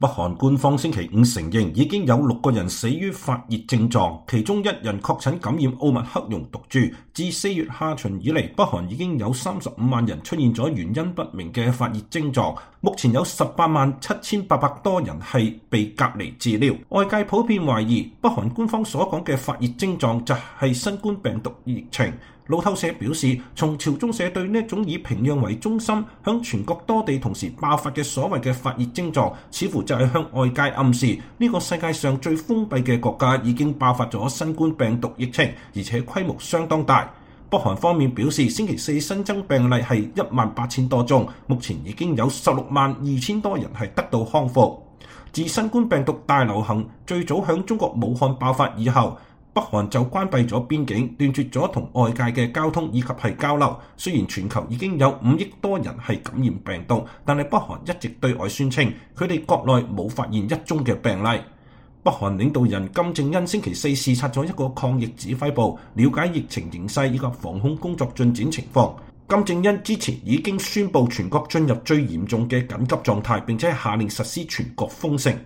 北韓官方星期五承認已經有6個人死於發熱症狀，其中1人確診感染奧密克戎毒株。自4月下旬以嚟，北韓已經有35萬人出現咗原因不明嘅發熱症狀，目前有187800多人係被隔離治療。外界普遍懷疑北韓官方所講嘅發熱症狀就係新冠病毒疫情。路透社表示，從朝中社對呢種以平壤為中心向全國多地同時爆發嘅所謂嘅發熱症狀，似乎就係向外界暗示呢個世界上最封閉嘅國家已經爆發咗新冠病毒疫情，而且規模相當大。北韓方面表示，星期四新增病例係18000多宗，目前已經有162000多人係得到康復。自新冠病毒大流行最早響中國武漢爆發以後，北韓就關閉咗邊境，斷絕咗同外界嘅交通以及係交流。雖然全球已經有5億多人係感染病毒，但係北韓一直對外宣稱佢哋國內冇發現一宗嘅病例。北韓領導人金正恩星期四視察咗一個抗疫指揮部，了解疫情形勢以及防控工作進展情況。金正恩之前已經宣布全國進入最嚴重嘅緊急狀態，並且下令實施全國封城。